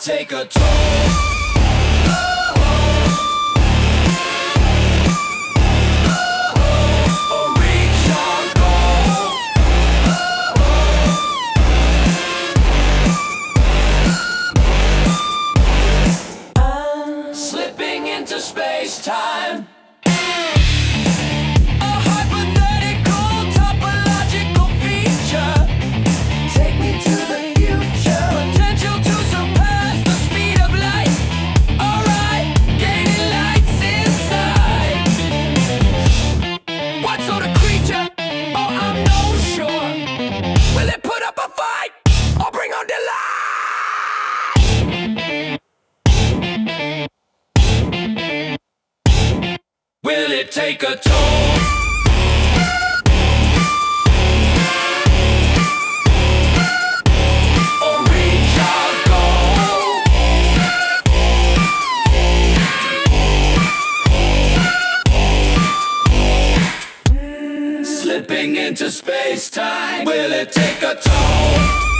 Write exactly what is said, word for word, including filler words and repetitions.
take a toll? Into space-time, a hypothetical topological feature. Take me to the future, potential to surpass the speed of light. Alright, gaining lights inside. What sort of creature? Oh, I'm no sure. Will it put up a fight or bring on delight? Will it take a toll? Or reach our goal? Slipping into space-time, will it take a toll?